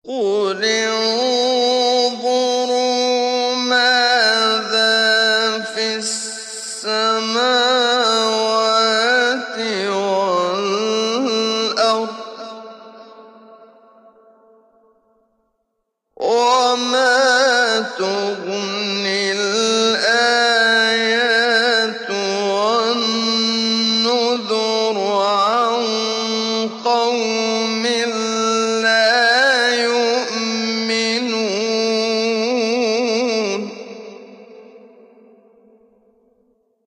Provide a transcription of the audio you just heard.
قُلِ انظُرُوا ماذا فِي السَّمَاوَاتِ وَالْأَرْضِ وَمَا تُغْنِي الْآيَاتُ وَالنُّذُرُ عَن قَوْمٍ